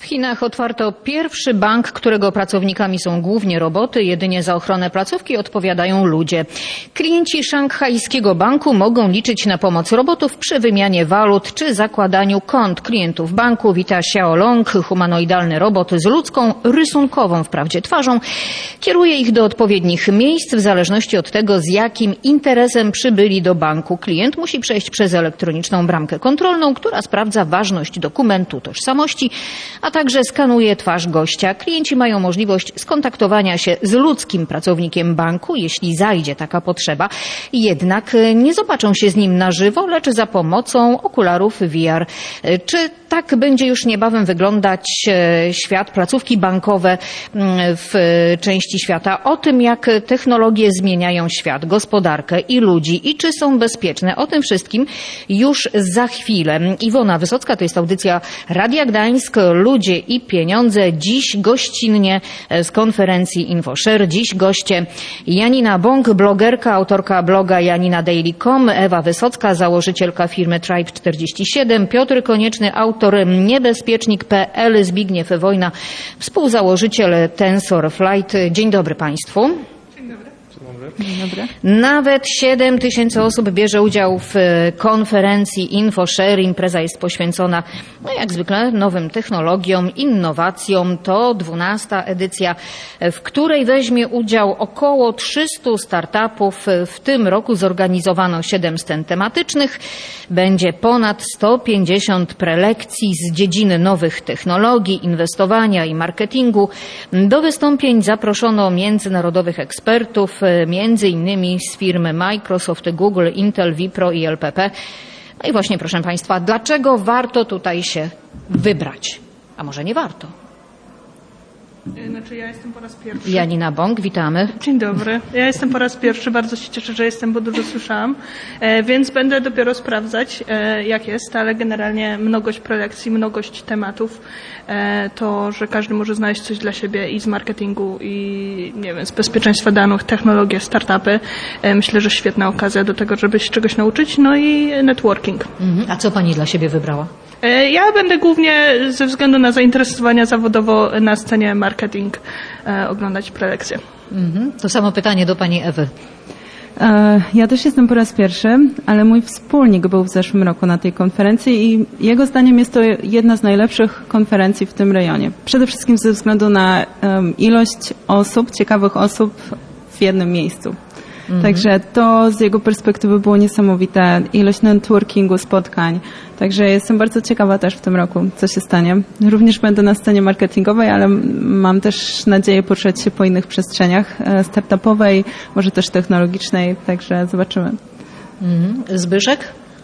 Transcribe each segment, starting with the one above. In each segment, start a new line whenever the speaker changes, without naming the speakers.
W Chinach otwarto pierwszy bank, którego pracownikami są głównie roboty. Jedynie za ochronę placówki odpowiadają ludzie. Klienci szanghajskiego banku mogą liczyć na pomoc robotów przy wymianie walut czy zakładaniu kont. Klientów banku wita Xiaolong, humanoidalny robot z ludzką, rysunkową wprawdzie twarzą. Kieruje ich do odpowiednich miejsc w zależności od tego, z jakim interesem przybyli do banku. Klient musi przejść przez elektroniczną bramkę kontrolną, która sprawdza ważność dokumentu tożsamości, a także skanuje twarz gościa. Klienci mają możliwość skontaktowania się z ludzkim pracownikiem banku, jeśli zajdzie taka potrzeba. Jednak nie zobaczą się z nim na żywo, lecz za pomocą okularów VR. Czy tak będzie już niebawem wyglądać świat, placówki bankowe w części świata? O tym, jak technologie zmieniają świat, gospodarkę i ludzi i czy są bezpieczne. O tym wszystkim już za chwilę. Iwona Wysocka, to jest audycja Radia Gdańsk, Ludzie i Pieniądze. Dziś gościnnie z konferencji InfoShare. Dziś goście Janina Bąk, blogerka, autorka bloga janinaDaily.com, Ewa Wysocka, założycielka firmy Tribe47, Piotr Konieczny, autor Niebezpiecznik.pl, Zbigniew Wojna, współzałożyciel TensorFlight. Dzień dobry Państwu. Dzień dobry. Nawet 7 000 osób bierze udział w konferencji InfoShare. Impreza jest poświęcona, jak zwykle, nowym technologiom, innowacjom. To 12. edycja, w której weźmie udział około 300 startupów. W tym roku zorganizowano 7 scen tematycznych. Będzie ponad 150 prelekcji z dziedziny nowych technologii, inwestowania i marketingu. Do wystąpień zaproszono międzynarodowych ekspertów, między innymi z firmy Microsoft, Google, Intel, Wipro i LPP. No i właśnie, proszę Państwa, dlaczego warto tutaj się wybrać? A może nie warto?
Znaczy ja jestem po raz pierwszy.
Janina Bąk, witamy.
Dzień dobry. Ja jestem po raz pierwszy, bardzo się cieszę, że jestem, bo dużo słyszałam, więc będę dopiero sprawdzać, jak jest, ale generalnie mnogość prelekcji, mnogość tematów, to, że każdy może znaleźć coś dla siebie i z marketingu, i nie wiem, z bezpieczeństwa danych, technologie, startupy. Myślę, że świetna okazja do tego, żeby się czegoś nauczyć, no i networking.
A co Pani dla siebie wybrała?
Ja będę głównie ze względu na zainteresowania zawodowo na scenie marketing oglądać prelekcje.
To samo pytanie do Pani Ewy.
Ja też jestem po raz pierwszy, ale mój wspólnik był w zeszłym roku na tej konferencji i jego zdaniem jest to jedna z najlepszych konferencji w tym rejonie. Przede wszystkim ze względu na ilość osób, ciekawych osób w jednym miejscu. Także to z jego perspektywy było niesamowite. Ilość networkingu, spotkań. Także jestem bardzo ciekawa też w tym roku, co się stanie. Również będę na scenie marketingowej, ale mam też nadzieję poruszać się po innych przestrzeniach startupowej, może też technologicznej. Także zobaczymy.
Zbyszek?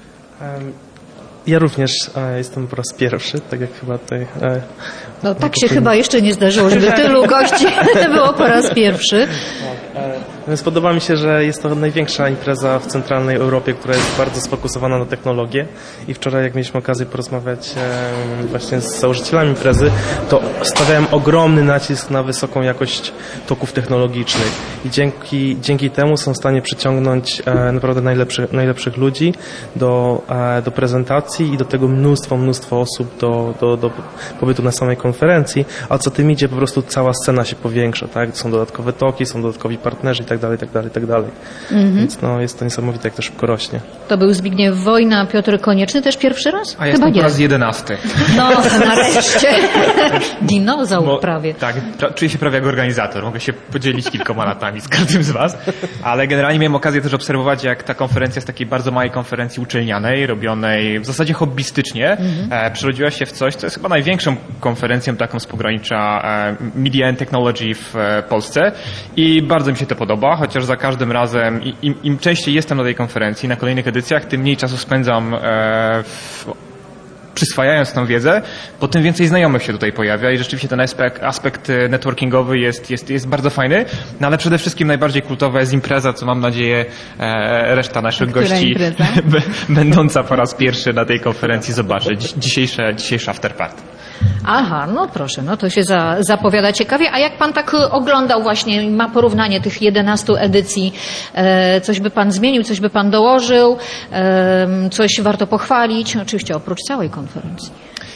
Ja również jestem po raz pierwszy, tak jak chyba tutaj...
No tak się chyba jeszcze nie zdarzyło, żeby tylu gości było po raz pierwszy.
Podoba mi się, że jest to największa impreza w centralnej Europie, która jest bardzo sfokusowana na technologię i wczoraj, jak mieliśmy okazję porozmawiać właśnie z założycielami imprezy, to stawiałem ogromny nacisk na wysoką jakość toków technologicznych i dzięki temu są w stanie przyciągnąć naprawdę najlepszych ludzi do prezentacji i do tego mnóstwo osób do pobytu na samej konferencji, a co tym idzie, po prostu cała scena się powiększa, tak? Są dodatkowe toki, są dodatkowi partnerzy i tak dalej. Więc no, jest to niesamowite, jak to szybko rośnie.
To był Zbigniew Wojna, Piotr Konieczny też pierwszy raz?
A jestem po raz 11.
No, nareszcie. Dinozaur prawie.
Tak, czuję się prawie jak organizator. Mogę się podzielić kilkoma latami z każdym z was. Ale generalnie miałem okazję też obserwować, jak ta konferencja z takiej bardzo małej konferencji uczelnianej, robionej w zasadzie hobbystycznie, przerodziła się w coś, co jest chyba największą konferencją taką z pogranicza Media and Technology w Polsce. I bardzo mi się to podoba, chociaż za każdym razem im częściej jestem na tej konferencji, na kolejnych edycjach, tym mniej czasu spędzam przyswajając tą wiedzę, bo tym więcej znajomych się tutaj pojawia i rzeczywiście ten aspekt networkingowy jest bardzo fajny, no ale przede wszystkim najbardziej kultowa jest impreza, co mam nadzieję reszta naszych gości będąca po raz pierwszy na tej konferencji zobaczy. Dzisiejsza afterparty.
Aha, no proszę, no to się zapowiada ciekawie. A jak pan tak oglądał właśnie, ma porównanie tych 11 edycji, coś by pan zmienił, coś by pan dołożył, coś warto pochwalić, oczywiście oprócz całej konferencji?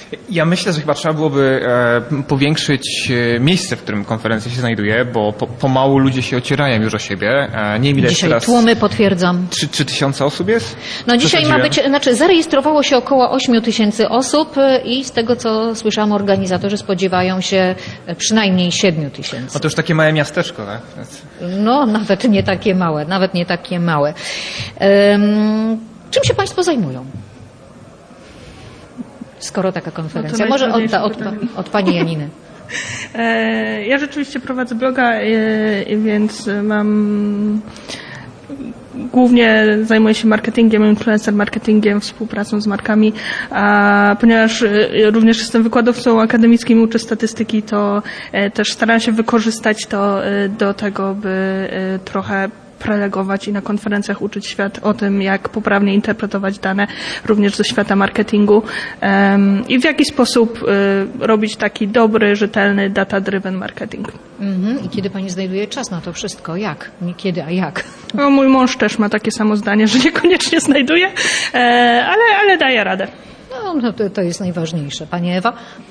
Ja myślę, że chyba trzeba byłoby powiększyć miejsce, w którym konferencja się znajduje, bo pomału ludzie się ocierają już o siebie. Nie wiem, ile
Dzisiaj
teraz...
tłumy, potwierdzam.
3 000 osób jest?
No dzisiaj ma być, zarejestrowało się około 8 000 osób i z tego, co słyszałam, organizatorzy spodziewają się przynajmniej 7 000.
No to już takie małe miasteczko, tak?
No, nawet nie takie małe. Czym się Państwo zajmują? Skoro taka konferencja.
No
Może od Pani Janiny.
Ja rzeczywiście prowadzę bloga, więc głównie zajmuję się marketingiem, influencer marketingiem, współpracą z markami, a ponieważ również jestem wykładowcą akademickim, uczę statystyki, to też staram się wykorzystać to do tego, by trochę prelegować i na konferencjach uczyć świat o tym, jak poprawnie interpretować dane również ze świata marketingu i w jaki sposób robić taki dobry, rzetelny, data-driven marketing.
I kiedy Pani znajduje czas na to wszystko? Jak? Nie kiedy, a jak?
No, mój mąż też ma takie samo zdanie, że niekoniecznie znajduje, ale daje radę.
No, to jest najważniejsze. Pani Ewa?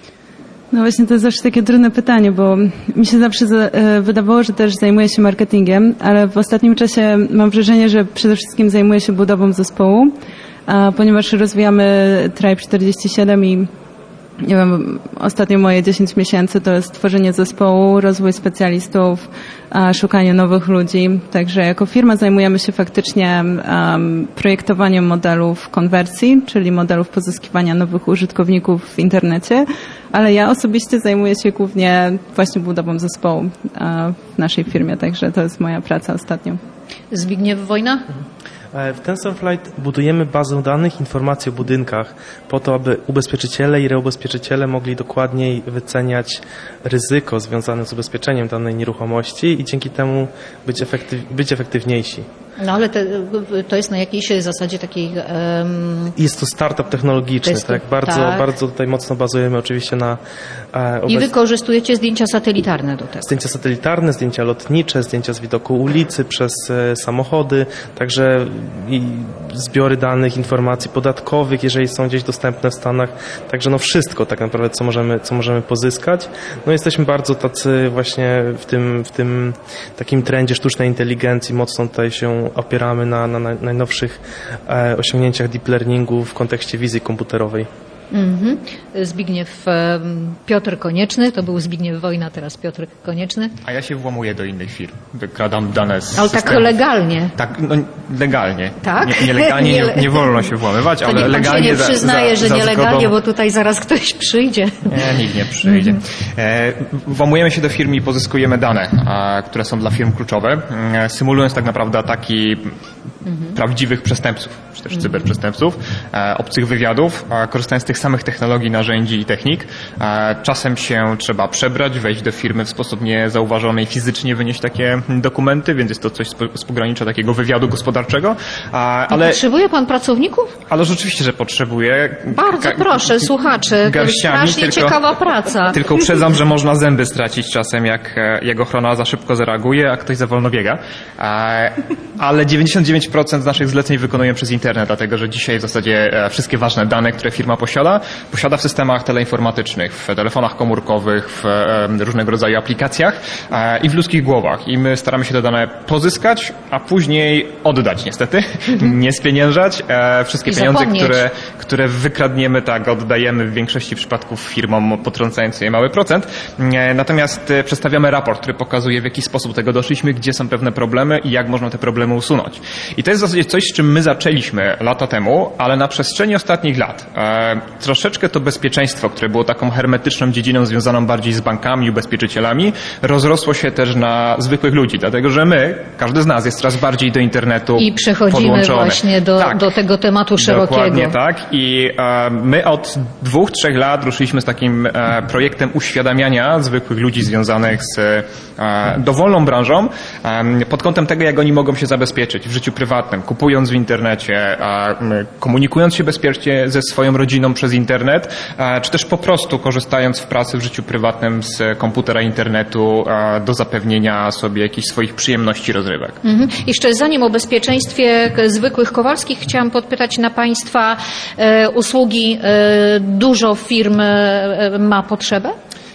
No właśnie, to jest zawsze takie trudne pytanie, bo mi się zawsze wydawało, że też zajmuję się marketingiem, ale w ostatnim czasie mam wrażenie, że przede wszystkim zajmuję się budową zespołu, ponieważ rozwijamy Tribe 47 i nie wiem, ostatnio moje 10 miesięcy to jest tworzenie zespołu, rozwój specjalistów, szukanie nowych ludzi. Także jako firma zajmujemy się faktycznie projektowaniem modelów konwersji, czyli modelów pozyskiwania nowych użytkowników w internecie, ale ja osobiście zajmuję się głównie właśnie budową zespołu w naszej firmie, także to jest moja praca ostatnio.
Zbigniew Wojna?
W TensorFlight budujemy bazę danych, informacji o budynkach po to, aby ubezpieczyciele i reubezpieczyciele mogli dokładniej wyceniać ryzyko związane z ubezpieczeniem danej nieruchomości i dzięki temu być efektywniejsi.
No ale to jest na jakiejś zasadzie takiej...
Jest to startup technologiczny, tak? Bardzo tutaj mocno bazujemy oczywiście na...
I wykorzystujecie zdjęcia satelitarne do tego.
Zdjęcia satelitarne, zdjęcia lotnicze, zdjęcia z widoku ulicy przez samochody, także i zbiory danych, informacji podatkowych, jeżeli są gdzieś dostępne w Stanach. Także no wszystko tak naprawdę, co możemy pozyskać. No jesteśmy bardzo tacy właśnie w tym takim trendzie sztucznej inteligencji, mocno tutaj się opieramy na najnowszych osiągnięciach deep learningu w kontekście wizji komputerowej.
Zbigniew Piotr Konieczny, to był Zbigniew Wojna, teraz Piotr Konieczny.
A ja się włamuję do innych firm, wykradam dane z
Ale
systemu.
tak legalnie.
Tak, no legalnie.
Tak?
Nielegalnie nie wolno się włamywać,
to
ale
niech pan
legalnie
się nie przyznaje, że nielegalnie,
zgodą...
bo tutaj zaraz ktoś przyjdzie.
Nie, nikt nie przyjdzie. Włamujemy się do firm i pozyskujemy dane, które są dla firm kluczowe, symulując tak naprawdę ataki prawdziwych przestępców, czy też cyberprzestępców, obcych wywiadów, korzystając z tych samych technologii, narzędzi i technik. Czasem się trzeba przebrać, wejść do firmy w sposób niezauważony i fizycznie wynieść takie dokumenty, więc jest to coś z pogranicza takiego wywiadu gospodarczego. Ale
potrzebuje pan pracowników?
Ale rzeczywiście, że potrzebuje.
Bardzo proszę, słuchacze, strasznie ciekawa praca.
Tylko uprzedzam, że można zęby stracić czasem, jak ochrona za szybko zareaguje, a ktoś za wolno biega. Ale 99% z naszych zleceń wykonujemy przez internet, dlatego że dzisiaj w zasadzie wszystkie ważne dane, które firma posiada w systemach teleinformatycznych, w telefonach komórkowych, w różnego rodzaju aplikacjach i w ludzkich głowach. I my staramy się te dane pozyskać, a później oddać niestety, nie spieniężać. Wszystkie pieniądze, które wykradniemy, tak oddajemy w większości przypadków firmom, potrącając je mały procent. Natomiast przedstawiamy raport, który pokazuje, w jaki sposób do tego doszliśmy, gdzie są pewne problemy i jak można te problemy usunąć. I to jest w zasadzie coś, z czym my zaczęliśmy lata temu, ale na przestrzeni ostatnich lat troszeczkę to bezpieczeństwo, które było taką hermetyczną dziedziną związaną bardziej z bankami, ubezpieczycielami, rozrosło się też na zwykłych ludzi, dlatego że każdy z nas jest coraz bardziej do internetu
i przechodzimy
podłączony.
Właśnie do tego tematu szerokiego.
Dokładnie tak. I my od 2-3 lat ruszyliśmy z takim projektem uświadamiania zwykłych ludzi związanych z dowolną branżą pod kątem tego, jak oni mogą się zabezpieczyć w życiu prywatnym, kupując w internecie, komunikując się bezpiecznie ze swoją rodziną przez internet, czy też po prostu korzystając w pracy, w życiu prywatnym z komputera, internetu do zapewnienia sobie jakichś swoich przyjemności, rozrywek.
Jeszcze zanim o bezpieczeństwie zwykłych Kowalskich, chciałam podpytać na Państwa usługi. Dużo firm ma potrzebę?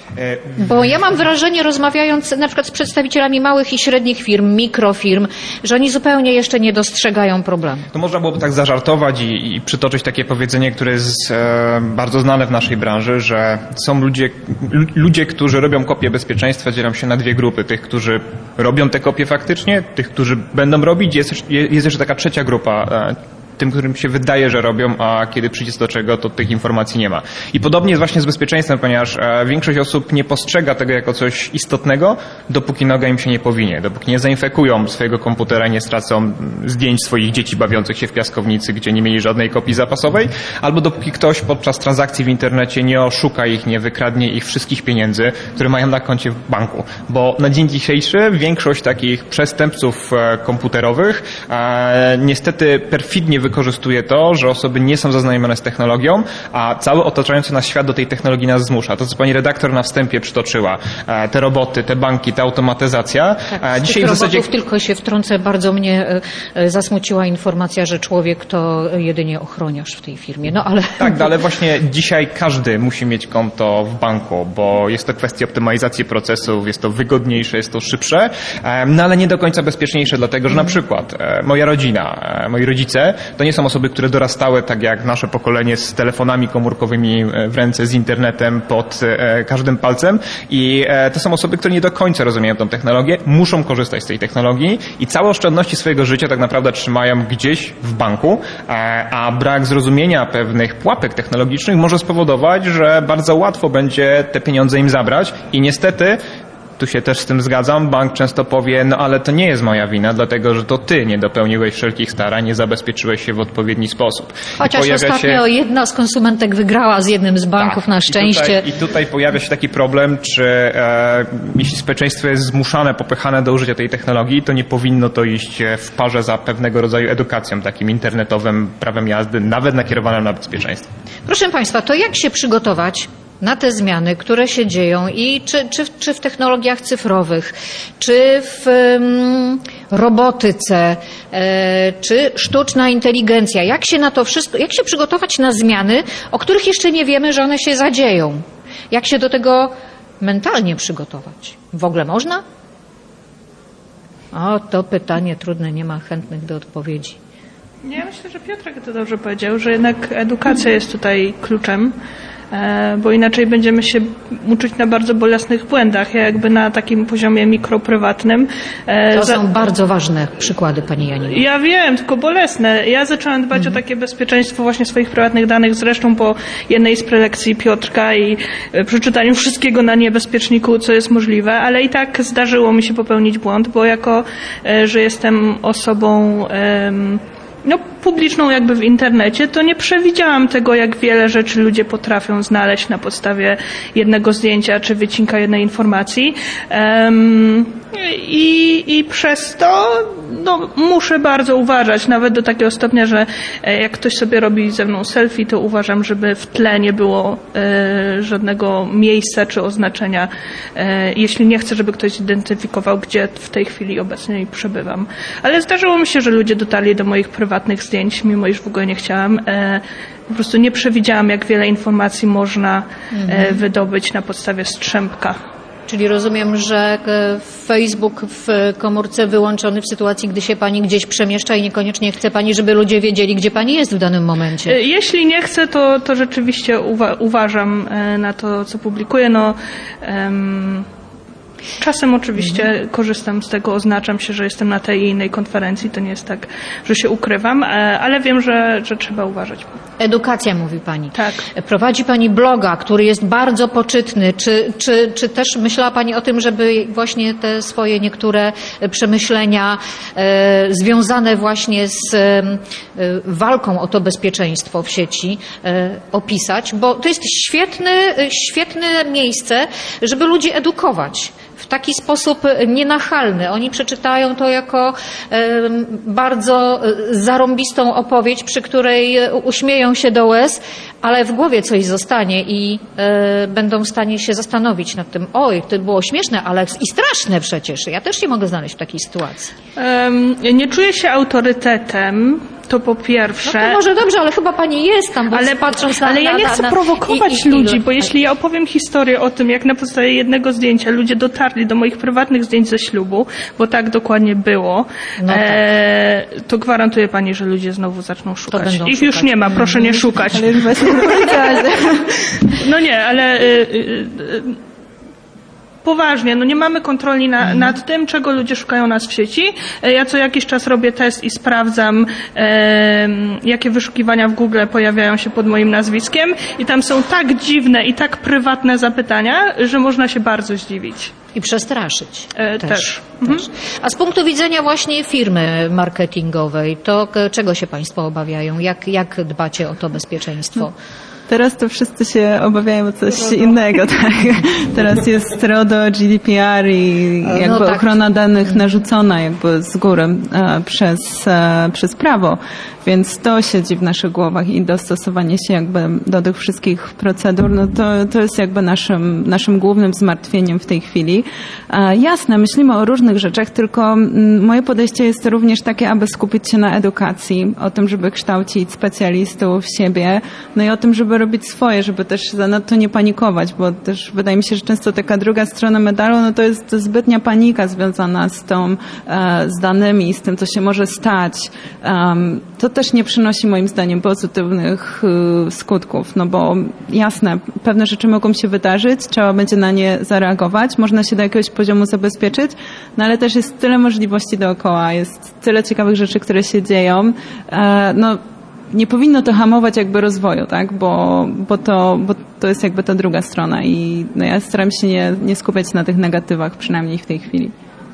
Bo ja mam wrażenie, rozmawiając na przykład z przedstawicielami małych i średnich firm, mikrofirm, że oni zupełnie jeszcze nie dostrzegają problemu.
To można byłoby tak zażartować i przytoczyć takie powiedzenie, które jest bardzo znane w naszej branży, że są ludzie, którzy robią kopię bezpieczeństwa, dzielą się na dwie grupy. Tych, którzy robią te kopie faktycznie, tych, którzy będą robić. Jest jeszcze taka trzecia grupa, tym, którym się wydaje, że robią, a kiedy przyjdzie do czego, to tych informacji nie ma. I podobnie jest właśnie z bezpieczeństwem, ponieważ większość osób nie postrzega tego jako coś istotnego, dopóki noga im się nie powinie, dopóki nie zainfekują swojego komputera, nie stracą zdjęć swoich dzieci bawiących się w piaskownicy, gdzie nie mieli żadnej kopii zapasowej, albo dopóki ktoś podczas transakcji w internecie nie oszuka ich, nie wykradnie ich wszystkich pieniędzy, które mają na koncie w banku. Bo na dzień dzisiejszy większość takich przestępców komputerowych niestety perfidnie wykorzystuje to, że osoby nie są zaznajomione z technologią, a cały otaczający nas świat do tej technologii nas zmusza. To, co pani redaktor na wstępie przytoczyła, te roboty, te banki, ta automatyzacja.
Tak, dzisiaj w zasadzie tylko się wtrącę, bardzo mnie zasmuciła informacja, że człowiek to jedynie ochroniarz w tej firmie. No ale...
Tak, ale właśnie dzisiaj każdy musi mieć konto w banku, bo jest to kwestia optymalizacji procesów, jest to wygodniejsze, jest to szybsze, no ale nie do końca bezpieczniejsze, dlatego że na przykład moja rodzina, moi rodzice to nie są osoby, które dorastały tak jak nasze pokolenie z telefonami komórkowymi w ręce, z internetem pod każdym palcem i to są osoby, które nie do końca rozumieją tą technologię, muszą korzystać z tej technologii i całe oszczędności swojego życia tak naprawdę trzymają gdzieś w banku, a brak zrozumienia pewnych pułapek technologicznych może spowodować, że bardzo łatwo będzie te pieniądze im zabrać i niestety tu się też z tym zgadzam. Bank często powie, no ale to nie jest moja wina, dlatego że to ty nie dopełniłeś wszelkich starań, nie zabezpieczyłeś się w odpowiedni sposób.
Chociaż ostatnio jedna z konsumentek wygrała z jednym z banków, na szczęście.
I tutaj pojawia się taki problem, czy jeśli społeczeństwo jest zmuszane, popychane do użycia tej technologii, to nie powinno to iść w parze za pewnego rodzaju edukacją, takim internetowym prawem jazdy, nawet nakierowanym na bezpieczeństwo.
Proszę Państwa, to jak się przygotować na te zmiany, które się dzieją i czy w technologiach cyfrowych, czy w robotyce, czy sztuczna inteligencja. Jak się na to wszystko, jak się przygotować na zmiany, o których jeszcze nie wiemy, że one się zadzieją? Jak się do tego mentalnie przygotować? W ogóle można? O, to pytanie trudne, nie ma chętnych do odpowiedzi.
Ja myślę, że Piotrek to dobrze powiedział, że jednak edukacja jest tutaj kluczem, bo inaczej będziemy się uczyć na bardzo bolesnych błędach. Ja jakby na takim poziomie mikroprywatnym.
To są bardzo ważne przykłady, pani Janino.
Ja wiem, tylko bolesne. Ja zaczęłam dbać o takie bezpieczeństwo właśnie swoich prywatnych danych, zresztą po jednej z prelekcji Piotrka i przeczytaniu wszystkiego na niebezpieczniku, co jest możliwe, ale i tak zdarzyło mi się popełnić błąd, bo jako, że jestem osobą publiczną jakby w internecie, to nie przewidziałam tego, jak wiele rzeczy ludzie potrafią znaleźć na podstawie jednego zdjęcia czy wycinka jednej informacji. I przez to muszę bardzo uważać, nawet do takiego stopnia, że jak ktoś sobie robi ze mną selfie, to uważam, żeby w tle nie było żadnego miejsca czy oznaczenia, jeśli nie chcę, żeby ktoś zidentyfikował, gdzie w tej chwili obecnie przebywam. Ale zdarzyło mi się, że ludzie dotarli do moich prywatnych zdjęć, mimo iż w ogóle nie chciałam. Po prostu nie przewidziałam, jak wiele informacji można wydobyć na podstawie strzępka.
Czyli rozumiem, że Facebook w komórce wyłączony w sytuacji, gdy się pani gdzieś przemieszcza i niekoniecznie chce pani, żeby ludzie wiedzieli, gdzie pani jest w danym momencie.
Jeśli nie chcę, to rzeczywiście uważam na to, co publikuję. Czasem oczywiście korzystam z tego, oznaczam się, że jestem na tej i innej konferencji. To nie jest tak, że się ukrywam, ale wiem, że trzeba uważać.
Edukacja, mówi pani.
Tak.
Prowadzi pani bloga, który jest bardzo poczytny. Czy też myślała pani o tym, żeby właśnie te swoje niektóre przemyślenia związane właśnie z walką o to bezpieczeństwo w sieci opisać? Bo to jest świetne miejsce, żeby ludzi edukować taki sposób nienachalny. Oni przeczytają to jako bardzo zarąbistą opowieść, przy której uśmieją się do łez, ale w głowie coś zostanie i będą w stanie się zastanowić nad tym, oj, to było śmieszne, ale i straszne przecież. Ja też się mogę znaleźć w takiej sytuacji.
Nie czuję się autorytetem, to po pierwsze.
No to może dobrze, ale chyba pani jest tam, bo patrząc na...
Ale ja nie chcę prowokować ludzi, bo jeśli ja opowiem historię o tym, jak na podstawie jednego zdjęcia ludzie dotarli do moich prywatnych zdjęć ze ślubu, bo tak dokładnie było, no tak. To gwarantuję pani, że ludzie znowu zaczną szukać. Ich szukać. Już nie ma, proszę nie szukać. No nie, ale... Poważnie, no nie mamy kontroli nad tym, czego ludzie szukają nas w sieci. Ja co jakiś czas robię test i sprawdzam, jakie wyszukiwania w Google pojawiają się pod moim nazwiskiem i tam są tak dziwne i tak prywatne zapytania, że można się bardzo zdziwić.
I przestraszyć. Też. A z punktu widzenia właśnie firmy marketingowej, to czego się państwo obawiają? Jak dbacie o to bezpieczeństwo?
Teraz to wszyscy się obawiają o coś innego, tak? Teraz jest RODO, GDPR i jakby ochrona danych narzucona jakby z góry przez prawo. Więc to siedzi w naszych głowach i dostosowanie się jakby do tych wszystkich procedur, no to jest jakby naszym głównym zmartwieniem w tej chwili. Jasne, myślimy o różnych rzeczach, tylko moje podejście jest również takie, aby skupić się na edukacji, o tym, żeby kształcić specjalistów, siebie, no i o tym, żeby robić swoje, żeby też zanadto nie panikować, bo też wydaje mi się, że często taka druga strona medalu, no to jest zbytnia panika związana z danymi, z tym, co się może stać. To też nie przynosi moim zdaniem pozytywnych skutków, no bo jasne, pewne rzeczy mogą się wydarzyć, trzeba będzie na nie zareagować, można się do jakiegoś poziomu zabezpieczyć, no ale też jest tyle możliwości dookoła, jest tyle ciekawych rzeczy, które się dzieją, no nie powinno to hamować jakby rozwoju, tak, bo to jest jakby ta druga strona i no ja staram się nie skupiać na tych negatywach, przynajmniej w tej chwili.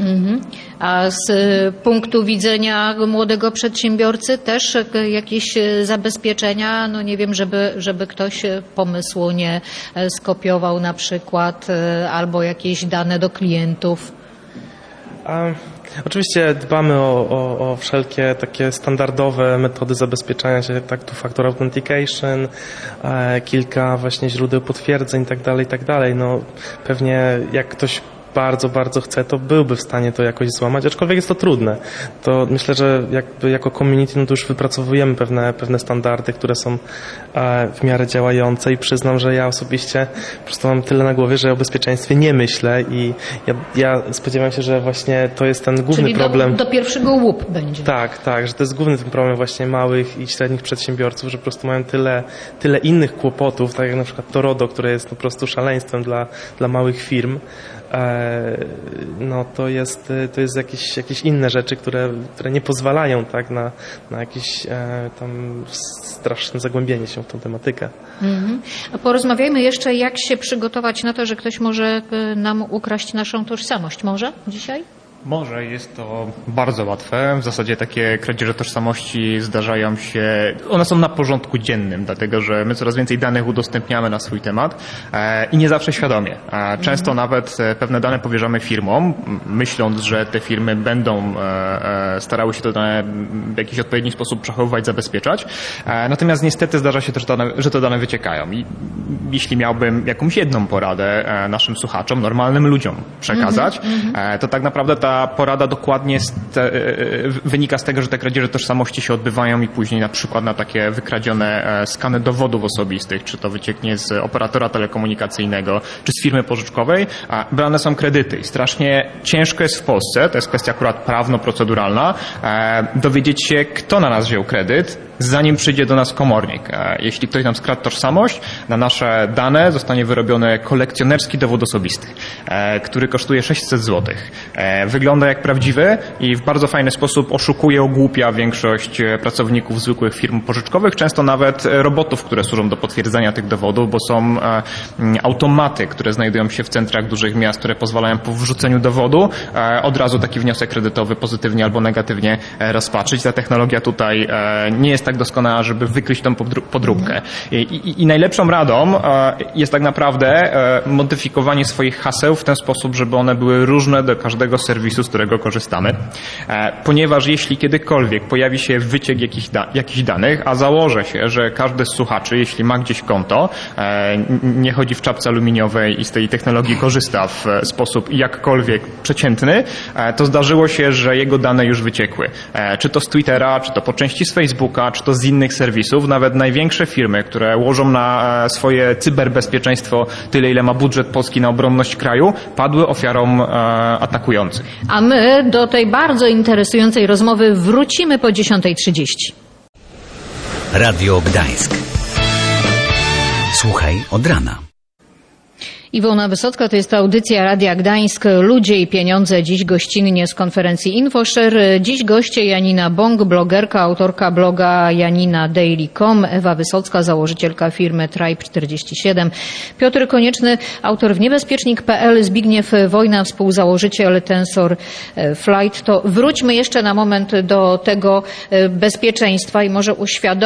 A z punktu widzenia młodego przedsiębiorcy też jakieś zabezpieczenia, no nie wiem, żeby ktoś pomysłu nie skopiował na przykład, albo jakieś dane do klientów?
Oczywiście dbamy o wszelkie takie standardowe metody zabezpieczania się, tak, two-factor authentication, kilka właśnie źródeł potwierdzeń i tak dalej. No pewnie jak ktoś bardzo, bardzo chce, to byłby w stanie to jakoś złamać, aczkolwiek jest to trudne. To myślę, że jakby jako community no to już wypracowujemy pewne standardy, które są w miarę działające i przyznam, że ja osobiście po prostu mam tyle na głowie, że o bezpieczeństwie nie myślę i ja spodziewam się, że właśnie to jest ten główny problem.
Do pierwszego łup będzie.
Tak, że to jest główny ten problem właśnie małych i średnich przedsiębiorców, że po prostu mają tyle innych kłopotów, tak jak na przykład to RODO, które jest po prostu szaleństwem dla małych firm. No to jest jakieś inne rzeczy, które nie pozwalają tak na jakieś tam straszne zagłębienie się w tą tematykę.
A porozmawiajmy jeszcze, jak się przygotować na to, że ktoś może nam ukraść naszą tożsamość. Może dzisiaj?
Może, jest to bardzo łatwe. W zasadzie takie kradzieże tożsamości zdarzają się, one są na porządku dziennym, dlatego że my coraz więcej danych udostępniamy na swój temat i nie zawsze świadomie. Często nawet pewne dane powierzamy firmom, myśląc, że te firmy będą starały się to dane w jakiś odpowiedni sposób przechowywać, zabezpieczać. Natomiast niestety zdarza się też, że te dane wyciekają. I jeśli miałbym jakąś jedną poradę naszym słuchaczom, normalnym ludziom przekazać, to tak naprawdę ta porada dokładnie wynika z tego, że te kradzieże tożsamości się odbywają i później na przykład na takie wykradzione skany dowodów osobistych, czy to wycieknie z operatora telekomunikacyjnego, czy z firmy pożyczkowej, brane są kredyty. I strasznie ciężko jest w Polsce, to jest kwestia akurat prawno-proceduralna, dowiedzieć się, kto na nas wziął kredyt, zanim przyjdzie do nas komornik. Jeśli ktoś nam skradł tożsamość, na nasze dane zostanie wyrobiony kolekcjonerski dowód osobisty, który kosztuje 600 zł. Wygląda jak prawdziwy i w bardzo fajny sposób oszukuje, ogłupia większość pracowników zwykłych firm pożyczkowych, często nawet robotów, które służą do potwierdzania tych dowodów, bo są automaty, które znajdują się w centrach dużych miast, które pozwalają po wrzuceniu dowodu od razu taki wniosek kredytowy pozytywnie albo negatywnie rozpatrzyć. Ta technologia tutaj nie jest tak doskonała, żeby wykryć tą podróbkę. I najlepszą radą jest tak naprawdę modyfikowanie swoich haseł w ten sposób, żeby one były różne do każdego serwisu, z którego korzystamy. Ponieważ jeśli kiedykolwiek pojawi się wyciek jakichś danych, a założę się, że każdy z słuchaczy, jeśli ma gdzieś konto, nie chodzi w czapce aluminiowej i z tej technologii korzysta w sposób jakkolwiek przeciętny, to zdarzyło się, że jego dane już wyciekły. Czy to z Twittera, czy to po części z Facebooka, czy to z innych serwisów. Nawet największe firmy, które łożą na swoje cyberbezpieczeństwo tyle, ile ma budżet polski na obronność kraju, padły ofiarą atakujących.
A my do tej bardzo interesującej rozmowy wrócimy po 10:30.
Radio Gdańsk. Słuchaj od rana.
Iwona Wysocka, to jest audycja Radia Gdańsk, Ludzie i pieniądze. Dziś gościnnie z konferencji InfoShare. Dziś goście Janina Bąk, blogerka, autorka bloga janinaDaily.com, Ewa Wysocka, założycielka firmy Tribe47, Piotr Konieczny, autor w niebezpiecznik.pl, Zbigniew Wojna, współzałożyciel Tensor Flight. To wróćmy jeszcze na moment do tego bezpieczeństwa i może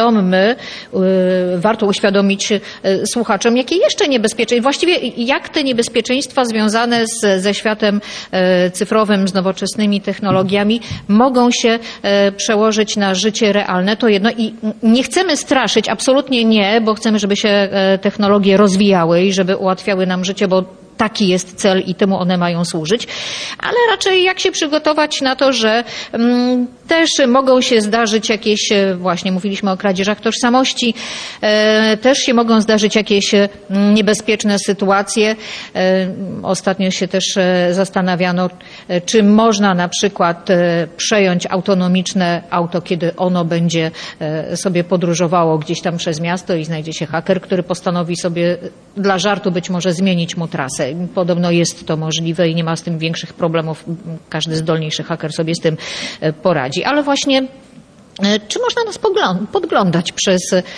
warto uświadomić słuchaczom, jakie jeszcze niebezpieczeństwa, właściwie jak te niebezpieczeństwa związane ze światem cyfrowym, z nowoczesnymi technologiami mogą się przełożyć na życie realne. To jedno. I nie chcemy straszyć, absolutnie nie, bo chcemy, żeby się technologie rozwijały i żeby ułatwiały nam życie, bo taki jest cel i temu one mają służyć, ale raczej jak się przygotować na to, że też mogą się zdarzyć jakieś, właśnie mówiliśmy o kradzieżach tożsamości, też się mogą zdarzyć jakieś niebezpieczne sytuacje. Ostatnio się też zastanawiano, czy można na przykład przejąć autonomiczne auto, kiedy ono będzie sobie podróżowało gdzieś tam przez miasto i znajdzie się haker, który postanowi sobie dla żartu być może zmienić mu trasę. Podobno jest to możliwe i nie ma z tym większych problemów. Każdy zdolniejszy haker sobie z tym poradzi. Ale właśnie czy można nas podglądać przez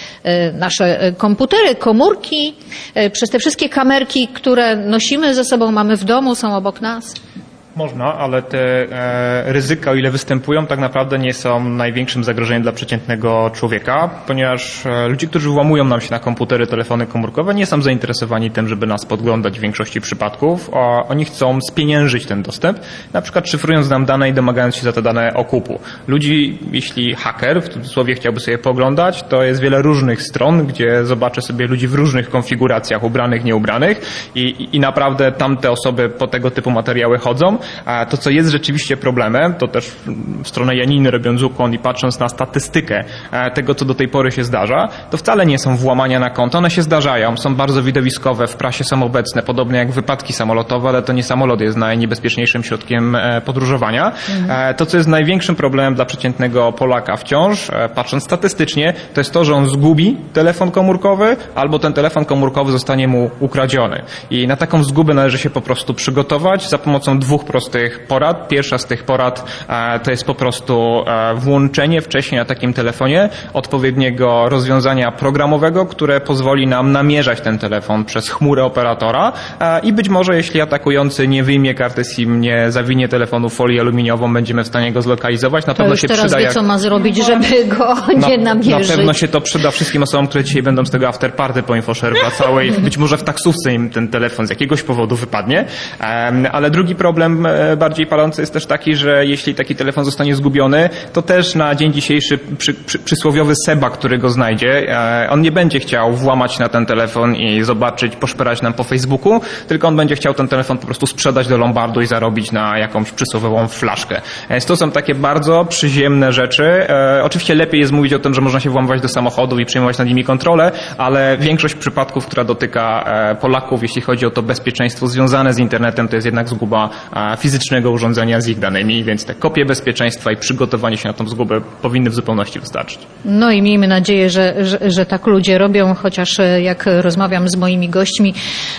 nasze komputery, komórki, przez te wszystkie kamerki, które nosimy ze sobą, mamy w domu, są obok nas?
Można, ale te ryzyka, o ile występują, tak naprawdę nie są największym zagrożeniem dla przeciętnego człowieka, ponieważ ludzie, którzy włamują nam się na komputery, telefony komórkowe, nie są zainteresowani tym, żeby nas podglądać w większości przypadków. Oni chcą spieniężyć ten dostęp, na przykład szyfrując nam dane i domagając się za te dane okupu. Ludzi, jeśli haker w cudzysłowie chciałby sobie poglądać, to jest wiele różnych stron, gdzie zobaczę sobie ludzi w różnych konfiguracjach, ubranych, nieubranych i naprawdę tamte osoby po tego typu materiały chodzą. A to, co jest rzeczywiście problemem, to też w stronę Janiny robiąc ukłon i patrząc na statystykę tego, co do tej pory się zdarza, to wcale nie są włamania na konto. One się zdarzają, są bardzo widowiskowe, w prasie są obecne, podobnie jak wypadki samolotowe, ale to nie samolot jest najniebezpieczniejszym środkiem podróżowania. To, co jest największym problemem dla przeciętnego Polaka wciąż, patrząc statystycznie, to jest to, że on zgubi telefon komórkowy albo ten telefon komórkowy zostanie mu ukradziony. I na taką zgubę należy się po prostu przygotować za pomocą dwóch prostych porad. Pierwsza z tych porad to jest po prostu włączenie wcześniej na takim telefonie odpowiedniego rozwiązania programowego, które pozwoli nam namierzać ten telefon przez chmurę operatora i być może jeśli atakujący nie wyjmie karty SIM, nie zawinie telefonu folię aluminiową, będziemy w stanie go zlokalizować. Na pewno się
teraz
przyda,
wie, co ma zrobić, żeby go nie namierzyć.
Na pewno się to przyda wszystkim osobom, które dzisiaj będą z tego afterparty po InfoShare wracały i być może w taksówce im ten telefon z jakiegoś powodu wypadnie. Ale drugi problem bardziej palący jest też taki, że jeśli taki telefon zostanie zgubiony, to też na dzień dzisiejszy przysłowiowy Seba, który go znajdzie, on nie będzie chciał włamać na ten telefon i zobaczyć, poszperać nam po Facebooku, tylko on będzie chciał ten telefon po prostu sprzedać do Lombardu i zarobić na jakąś przysłowiową flaszkę. Więc to są takie bardzo przyziemne rzeczy. Oczywiście lepiej jest mówić o tym, że można się włamywać do samochodów i przejmować nad nimi kontrolę, ale większość przypadków, która dotyka Polaków, jeśli chodzi o to bezpieczeństwo związane z internetem, to jest jednak zguba fizycznego urządzenia z ich danymi, więc te kopie bezpieczeństwa i przygotowanie się na tą zgubę powinny w zupełności wystarczyć.
No i miejmy nadzieję, że tak ludzie robią, chociaż jak rozmawiam z moimi gośćmi,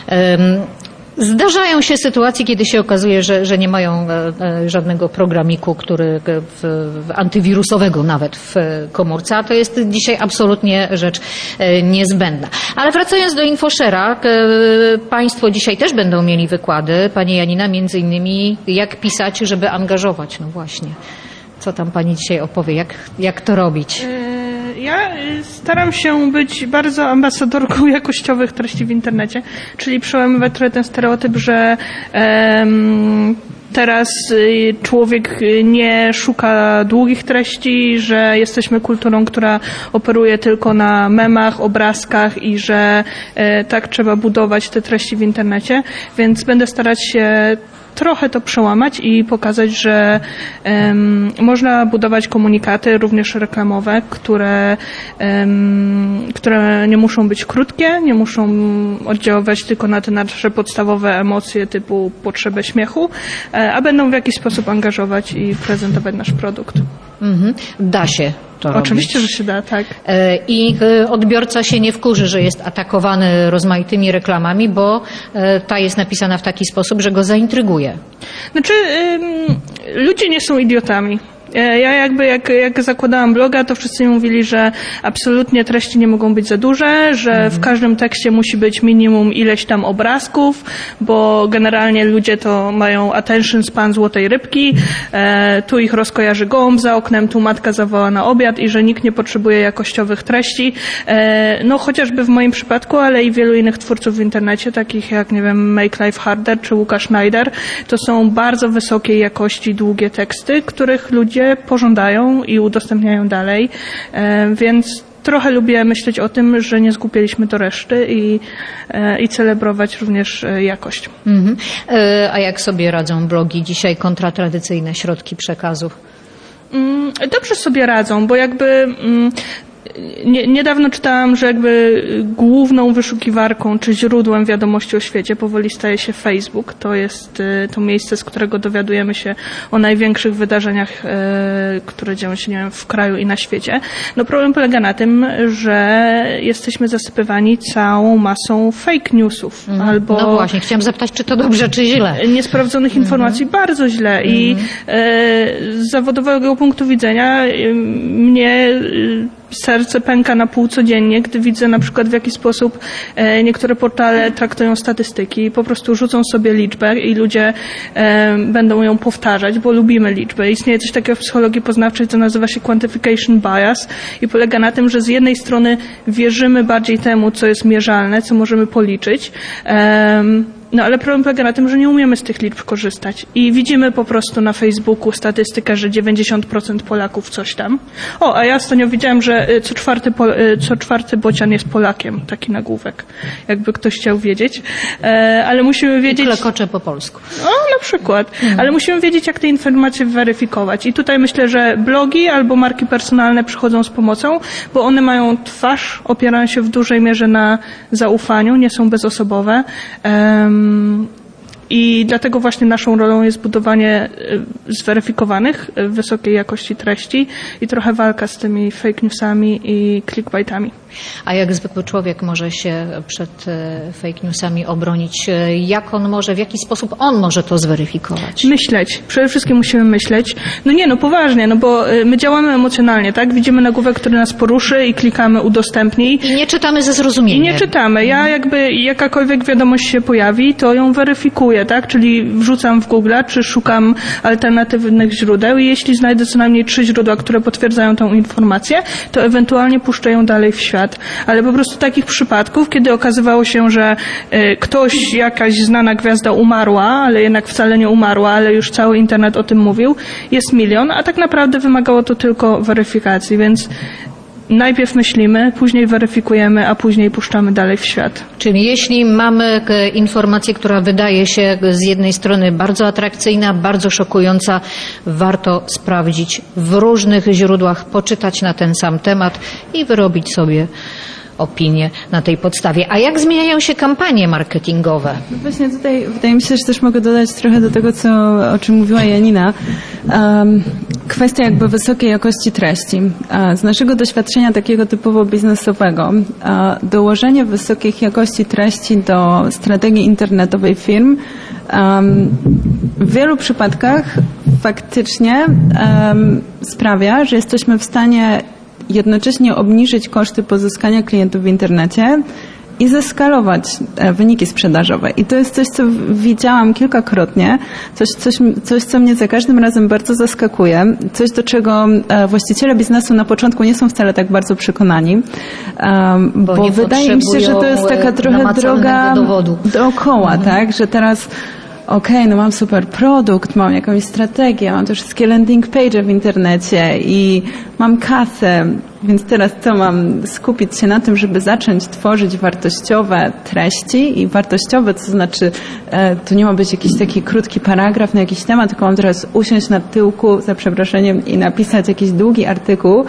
zdarzają się sytuacje, kiedy się okazuje, że nie mają żadnego programiku, który antywirusowego nawet w komórce, a to jest dzisiaj absolutnie rzecz niezbędna. Ale wracając do InfoShare'a, Państwo dzisiaj też będą mieli wykłady. Pani Janina, między innymi jak pisać, żeby angażować. No właśnie. Co tam Pani dzisiaj opowie? Jak to robić?
Ja staram się być bardzo ambasadorką jakościowych treści w internecie, czyli przełamywać trochę ten stereotyp, że teraz człowiek nie szuka długich treści, że jesteśmy kulturą, która operuje tylko na memach, obrazkach i że tak trzeba budować te treści w internecie, więc będę starać się trochę to przełamać i pokazać, że można budować komunikaty, również reklamowe, które nie muszą być krótkie, nie muszą oddziaływać tylko na te nasze podstawowe emocje typu potrzebę śmiechu, a będą w jakiś sposób angażować i prezentować nasz produkt.
Da się to
Oczywiście,
robić.
że się da, tak.
I odbiorca się nie wkurzy, że jest atakowany rozmaitymi reklamami, bo ta jest napisana w taki sposób, że go zaintryguje.
Znaczy, ludzie nie są idiotami. Ja jak zakładałam bloga, to wszyscy mi mówili, że absolutnie treści nie mogą być za duże, że w każdym tekście musi być minimum ileś tam obrazków, bo generalnie ludzie to mają attention span złotej rybki, tu ich rozkojarzy gołąb za oknem, tu matka zawoła na obiad i że nikt nie potrzebuje jakościowych treści. No chociażby w moim przypadku, ale i wielu innych twórców w internecie, takich jak, nie wiem, Make Life Harder czy Łukasz Schneider, to są bardzo wysokiej jakości długie teksty, których ludzie pożądają i udostępniają dalej, więc trochę lubię myśleć o tym, że nie zgubiliśmy do reszty i celebrować również jakość.
A jak sobie radzą blogi dzisiaj kontra tradycyjne środki przekazu?
Dobrze sobie radzą, bo jakby niedawno czytałam, że jakby główną wyszukiwarką czy źródłem wiadomości o świecie powoli staje się Facebook. To jest to miejsce, z którego dowiadujemy się o największych wydarzeniach, które dzieją się, nie wiem, w kraju i na świecie. No problem polega na tym, że jesteśmy zasypywani całą masą fake newsów albo...
No właśnie, chciałam zapytać, czy to dobrze, czy źle?
Niesprawdzonych informacji bardzo źle i z zawodowego punktu widzenia mnie serce pęka na pół codziennie, gdy widzę na przykład w jaki sposób niektóre portale traktują statystyki. Po prostu rzucą sobie liczbę i ludzie będą ją powtarzać, bo lubimy liczbę. Istnieje coś takiego w psychologii poznawczej, co nazywa się quantification bias i polega na tym, że z jednej strony wierzymy bardziej temu, co jest mierzalne, co możemy policzyć, no ale problem polega na tym, że nie umiemy z tych liczb korzystać. I widzimy po prostu na Facebooku statystykę, że 90% Polaków coś tam. O, a ja ostatnio widziałam, że co czwarty bocian jest Polakiem. Taki nagłówek, jakby ktoś chciał wiedzieć. Ale musimy wiedzieć...
Klekocze po polsku.
O, na przykład. Ale musimy wiedzieć, jak te informacje weryfikować. I tutaj myślę, że blogi albo marki personalne przychodzą z pomocą, bo one mają twarz, opierają się w dużej mierze na zaufaniu, nie są bezosobowe. I dlatego właśnie naszą rolą jest budowanie zweryfikowanych, wysokiej jakości treści i trochę walka z tymi fake newsami i clickbaitami.
A jak zwykły człowiek może się przed fake newsami obronić? Jak on może, w jaki sposób on może to zweryfikować?
Myśleć. Przede wszystkim musimy myśleć. No poważnie, no bo my działamy emocjonalnie, tak? Widzimy nagłówek, który nas poruszy i klikamy udostępnij.
I nie czytamy ze zrozumieniem.
I nie czytamy. Ja jakby jakakolwiek wiadomość się pojawi, to ją weryfikuję, tak? Czyli wrzucam w Google'a, czy szukam alternatywnych źródeł i jeśli znajdę co najmniej 3 źródła, które potwierdzają tą informację, to ewentualnie puszczę ją dalej w świat. Ale po prostu takich przypadków, kiedy okazywało się, że jakaś znana gwiazda umarła, ale jednak wcale nie umarła, ale już cały internet o tym mówił, jest milion, a tak naprawdę wymagało to tylko weryfikacji, więc najpierw myślimy, później weryfikujemy, a później puszczamy dalej w świat.
Czyli jeśli mamy informację, która wydaje się z jednej strony bardzo atrakcyjna, bardzo szokująca, warto sprawdzić w różnych źródłach, poczytać na ten sam temat i wyrobić sobie opinię na tej podstawie. A jak zmieniają się kampanie marketingowe?
Właśnie tutaj wydaje mi się, że też mogę dodać trochę do tego, o czym mówiła Janina. Kwestia jakby wysokiej jakości treści. Z naszego doświadczenia takiego typowo biznesowego, dołożenie wysokich jakości treści do strategii internetowej firm w wielu przypadkach faktycznie sprawia, że jesteśmy w stanie jednocześnie obniżyć koszty pozyskania klientów w internecie i zeskalować wyniki sprzedażowe. I to jest coś, co widziałam kilkakrotnie, coś, co mnie za każdym razem bardzo zaskakuje, coś, do czego właściciele biznesu na początku nie są wcale tak bardzo przekonani, bo wydaje mi się, że to jest taka trochę droga dookoła, tak, że teraz no mam super produkt, mam jakąś strategię, mam te wszystkie landing page w internecie i mam kasę, więc teraz co, mam skupić się na tym, żeby zacząć tworzyć wartościowe treści i wartościowe, to znaczy to nie ma być jakiś taki krótki paragraf na jakiś temat, tylko mam teraz usiąść na tyłku, za przeproszeniem, i napisać jakiś długi artykuł.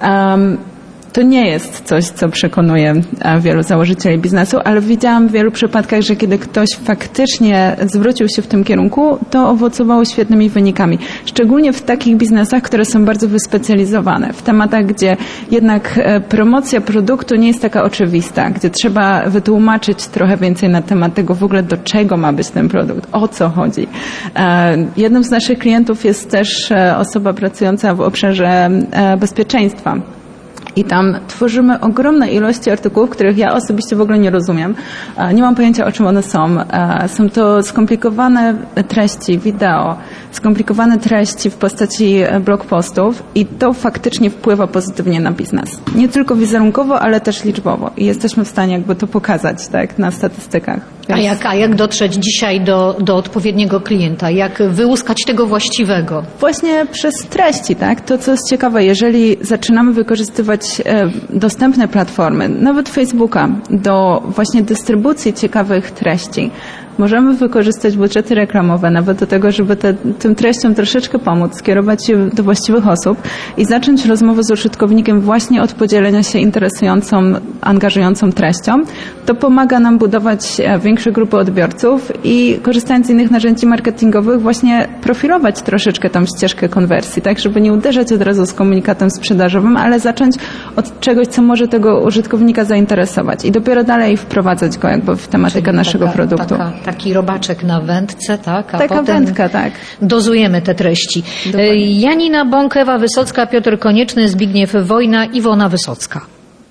To nie jest coś, co przekonuje wielu założycieli biznesu, ale widziałam w wielu przypadkach, że kiedy ktoś faktycznie zwrócił się w tym kierunku, to owocowało świetnymi wynikami. Szczególnie w takich biznesach, które są bardzo wyspecjalizowane, w tematach, gdzie jednak promocja produktu nie jest taka oczywista, gdzie trzeba wytłumaczyć trochę więcej na temat tego w ogóle, do czego ma być ten produkt, o co chodzi. Jednym z naszych klientów jest też osoba pracująca w obszarze bezpieczeństwa. I tam tworzymy ogromne ilości artykułów, których ja osobiście w ogóle nie rozumiem. Nie mam pojęcia, o czym one są. Są to skomplikowane treści wideo, skomplikowane treści w postaci blog postów i to faktycznie wpływa pozytywnie na biznes. Nie tylko wizerunkowo, ale też liczbowo. I jesteśmy w stanie jakby to pokazać, tak, na statystykach.
A jak dotrzeć dzisiaj do odpowiedniego klienta? Jak wyłuskać tego właściwego?
Właśnie przez treści, tak? To, co jest ciekawe, jeżeli zaczynamy wykorzystywać dostępne platformy, nawet Facebooka, do właśnie dystrybucji ciekawych treści, możemy wykorzystać budżety reklamowe nawet do tego, żeby tym treściom troszeczkę pomóc, skierować je do właściwych osób i zacząć rozmowę z użytkownikiem właśnie od podzielenia się interesującą, angażującą treścią. To pomaga nam budować większe grupy odbiorców i korzystając z innych narzędzi marketingowych właśnie profilować troszeczkę tą ścieżkę konwersji, tak, żeby nie uderzać od razu z komunikatem sprzedażowym, ale zacząć od czegoś, co może tego użytkownika zainteresować i dopiero dalej wprowadzać go jakby w tematykę naszego produktu.
Taki robaczek na wędce, tak? A
taka
potem
wędka, tak.
Dozujemy te treści.
Dokładnie.
Janina Bąk, Ewa Wysocka, Piotr Konieczny, Zbigniew Wojna, Iwona Wysocka.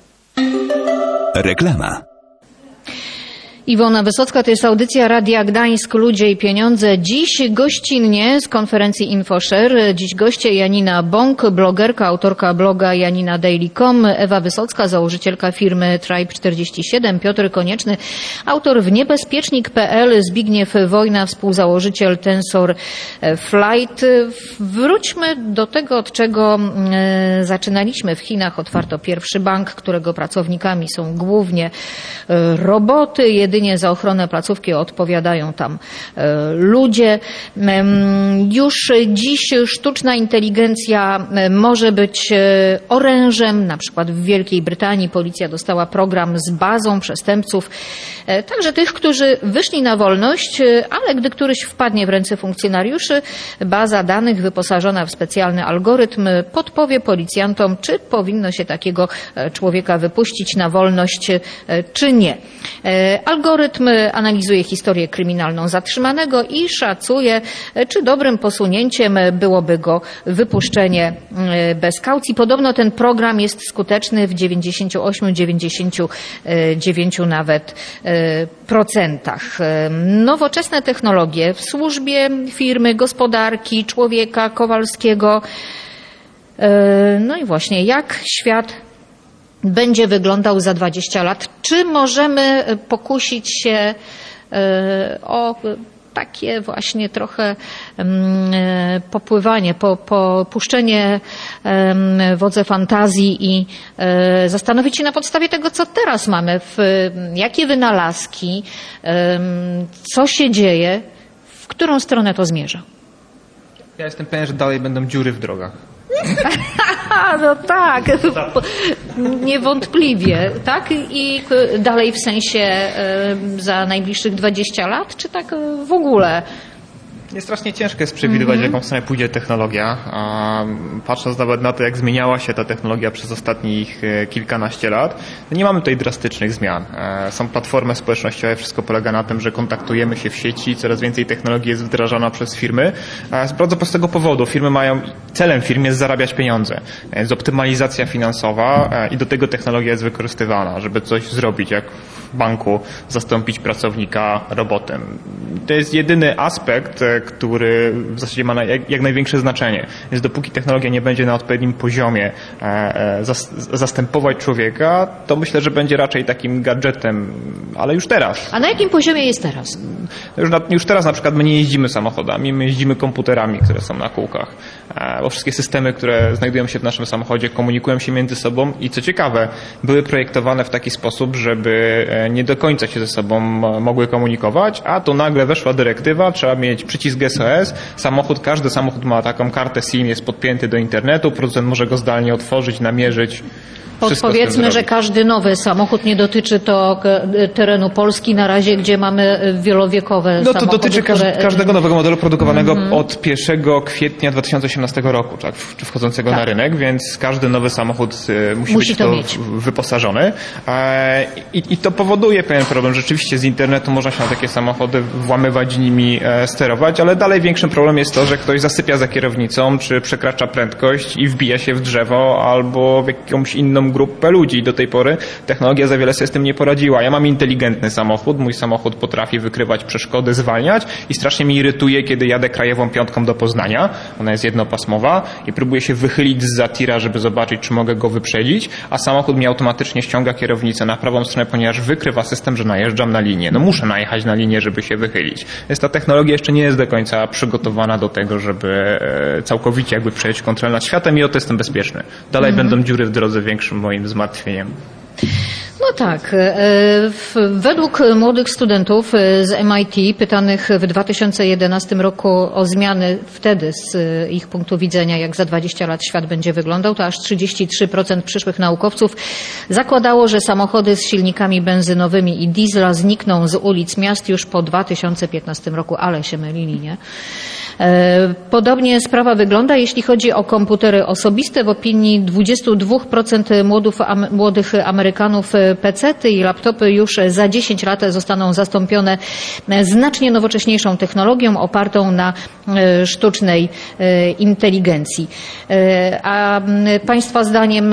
Reklama.
Iwona Wysocka, to jest audycja Radia Gdańsk, Ludzie i Pieniądze. Dziś gościnnie z konferencji InfoShare. Dziś goście Janina Bąk, blogerka, autorka bloga janinaDaily.com, Ewa Wysocka, założycielka firmy Tribe47, Piotr Konieczny, autor w niebezpiecznik.pl, Zbigniew Wojna, współzałożyciel Tensor Flight. Wróćmy do tego, od czego zaczynaliśmy. W Chinach otwarto pierwszy bank, którego pracownikami są głównie roboty. Jedynie za ochronę placówki odpowiadają tam ludzie. Już dziś sztuczna inteligencja może być orężem. Na przykład w Wielkiej Brytanii policja dostała program z bazą przestępców, także tych, którzy wyszli na wolność, ale gdy któryś wpadnie w ręce funkcjonariuszy, baza danych wyposażona w specjalny algorytm podpowie policjantom, czy powinno się takiego człowieka wypuścić na wolność, czy nie. Algorytm analizuje historię kryminalną zatrzymanego i szacuje, czy dobrym posunięciem byłoby go wypuszczenie bez kaucji. Podobno ten program jest skuteczny w 98-99 nawet procentach. Nowoczesne technologie w służbie firmy, gospodarki, człowieka, Kowalskiego. No i właśnie, jak świat będzie wyglądał za 20 lat? Czy możemy pokusić się o takie właśnie trochę popływanie, puszczenie wodze fantazji i zastanowić się na podstawie tego, co teraz mamy, jakie wynalazki, co się dzieje, w którą stronę to zmierza?
Ja jestem pewien, że dalej będą dziury w drogach.
No tak, niewątpliwie, tak? I dalej w sensie za najbliższych 20 lat, czy tak w ogóle?
Strasznie ciężko jest przewidywać, w jaką stronę pójdzie technologia. Patrząc nawet na to, jak zmieniała się ta technologia przez ostatnich kilkanaście lat, nie mamy tutaj drastycznych zmian. Są platformy społecznościowe, wszystko polega na tym, że kontaktujemy się w sieci, coraz więcej technologii jest wdrażana przez firmy. Z bardzo prostego powodu. Celem firm jest zarabiać pieniądze. Jest optymalizacja finansowa i do tego technologia jest wykorzystywana, żeby coś zrobić, jak w banku zastąpić pracownika robotem. To jest jedyny aspekt, który w zasadzie ma jak największe znaczenie. Więc dopóki technologia nie będzie na odpowiednim poziomie zastępować człowieka, to myślę, że będzie raczej takim gadżetem, ale już teraz.
A na jakim poziomie jest teraz?
Już teraz na przykład my nie jeździmy samochodami, my jeździmy komputerami, które są na kółkach. Bo wszystkie systemy, które znajdują się w naszym samochodzie, komunikują się między sobą i co ciekawe, były projektowane w taki sposób, żeby nie do końca się ze sobą mogły komunikować, a to nagle weszła dyrektywa, trzeba mieć przycisk SOS, każdy samochód ma taką kartę SIM, jest podpięty do internetu, producent może go zdalnie otworzyć, namierzyć.
Powiedzmy, że każdy nowy samochód, nie dotyczy to terenu Polski na razie, gdzie mamy wielowiekowe samochody.
To dotyczy każdego nowego modelu produkowanego od 1 kwietnia 2018 roku, tak, wchodzącego na rynek, więc każdy nowy samochód musi być wyposażony. I to powoduje pewien problem. Rzeczywiście z internetu można się na takie samochody włamywać, nimi sterować, ale dalej większym problem jest to, że ktoś zasypia za kierownicą, czy przekracza prędkość i wbija się w drzewo albo w jakąś inną grupę ludzi. Do tej pory technologia za wiele sobie z tym nie poradziła. Ja mam inteligentny samochód, mój samochód potrafi wykrywać przeszkody, zwalniać i strasznie mi irytuje, kiedy jadę krajową piątką do Poznania, ona jest jednopasmowa i próbuję się wychylić zza tira, żeby zobaczyć, czy mogę go wyprzedzić, a samochód mi automatycznie ściąga kierownicę na prawą stronę, ponieważ wykrywa system, że najeżdżam na linię. Muszę najechać na linię, żeby się wychylić. Więc ta technologia jeszcze nie jest do końca przygotowana do tego, żeby całkowicie przejść kontrolę nad światem i to jestem bezpieczny. Dalej będą dziury w drodze większym moim zmartwieniem.
No tak. Według młodych studentów z MIT pytanych w 2011 roku o zmiany wtedy z ich punktu widzenia, jak za 20 lat świat będzie wyglądał, to aż 33% przyszłych naukowców zakładało, że samochody z silnikami benzynowymi i diesla znikną z ulic miast już po 2015 roku, ale się mylili, nie? Podobnie sprawa wygląda, jeśli chodzi o komputery osobiste. W opinii 22% młodych Amerykanów PC-ty i laptopy już za 10 lat zostaną zastąpione znacznie nowocześniejszą technologią opartą na sztucznej inteligencji. A Państwa zdaniem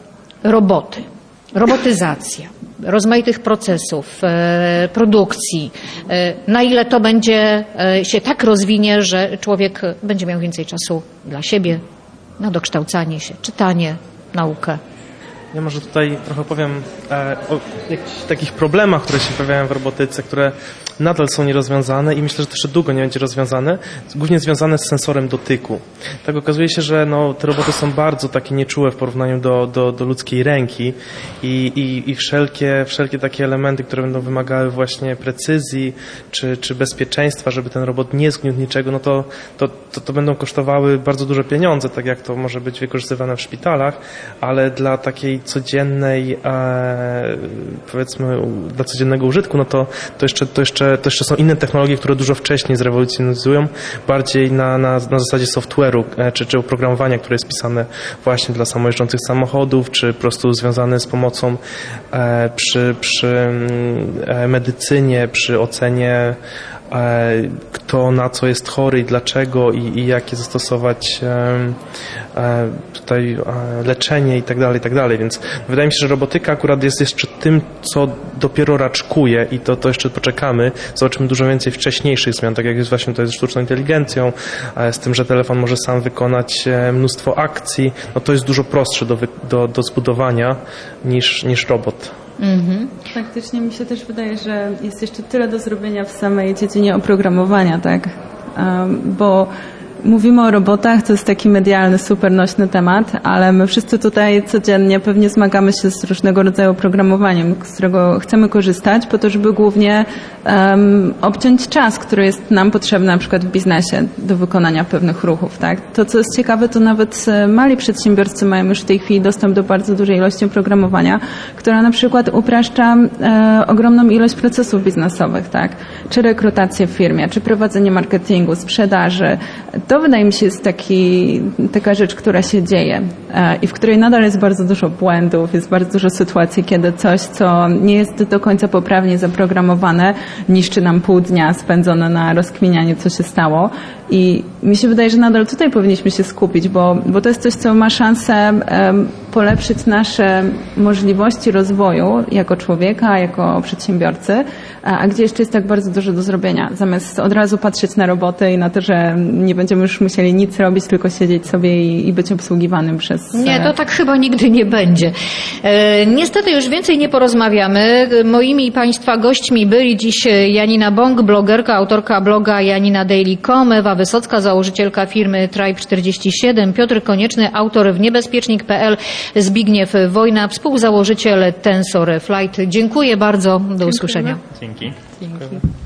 robotyzacja rozmaitych procesów, produkcji, na ile to będzie się tak rozwinie, że człowiek będzie miał więcej czasu dla siebie, na dokształcanie się, czytanie, naukę.
Ja może tutaj trochę powiem o jakichś takich problemach, które się pojawiają w robotyce, które nadal są nierozwiązane i myślę, że to jeszcze długo nie będzie rozwiązane, głównie związane z sensorem dotyku. Tak okazuje się, że te roboty są bardzo takie nieczułe w porównaniu do ludzkiej ręki i wszelkie takie elementy, które będą wymagały właśnie precyzji czy bezpieczeństwa, żeby ten robot nie zgniótł niczego, to będą kosztowały bardzo duże pieniądze, tak jak to może być wykorzystywane w szpitalach, ale dla takiej codziennej, powiedzmy, dla codziennego użytku, to jeszcze są inne technologie, które dużo wcześniej zrewolucjonizują, bardziej na zasadzie software'u, czy oprogramowania, które jest pisane właśnie dla samojeżdżących samochodów, czy po prostu związane z pomocą przy medycynie, przy ocenie kto na co jest chory i dlaczego i jakie zastosować tutaj leczenie i tak dalej, więc wydaje mi się, że robotyka akurat jest jeszcze tym, co dopiero raczkuje i to jeszcze poczekamy, zobaczymy dużo więcej wcześniejszych zmian, tak jak jest właśnie tutaj ze sztuczną inteligencją, z tym, że telefon może sam wykonać mnóstwo akcji, to jest dużo prostsze do zbudowania niż robot.
Faktycznie mi się też wydaje, że jest jeszcze tyle do zrobienia w samej dziedzinie oprogramowania, tak? Bo mówimy o robotach, to jest taki medialny, super nośny temat, ale my wszyscy tutaj codziennie pewnie zmagamy się z różnego rodzaju programowaniem, z którego chcemy korzystać po to, żeby głównie obciąć czas, który jest nam potrzebny na przykład w biznesie do wykonania pewnych ruchów. Tak? To, co jest ciekawe, to nawet mali przedsiębiorcy mają już w tej chwili dostęp do bardzo dużej ilości oprogramowania, która na przykład upraszcza ogromną ilość procesów biznesowych, tak? Czy rekrutację w firmie, czy prowadzenie marketingu, sprzedaży. To wydaje mi się jest taka rzecz, która się dzieje i w której nadal jest bardzo dużo błędów, jest bardzo dużo sytuacji, kiedy coś, co nie jest do końca poprawnie zaprogramowane, niszczy nam pół dnia spędzone na rozkminianiu, co się stało. I mi się wydaje, że nadal tutaj powinniśmy się skupić, bo to jest coś, co ma szansę polepszyć nasze możliwości rozwoju jako człowieka, jako przedsiębiorcy, a gdzie jeszcze jest tak bardzo dużo do zrobienia. Zamiast od razu patrzeć na roboty i na to, że nie będziemy już musieli nic robić, tylko siedzieć sobie i być obsługiwanym przez...
Nie, to tak chyba nigdy nie będzie. Niestety już więcej nie porozmawiamy. Moimi Państwa gośćmi byli dziś Janina Bąk, blogerka, autorka bloga janinaDaily.com, Ewa Wysocka, założycielka firmy Tribe47, Piotr Konieczny, autor w niebezpiecznik.pl, Zbigniew Wojna, współzałożyciel TensorFlight. Dziękuję bardzo. Do usłyszenia.
Dzięki.
Dzięki.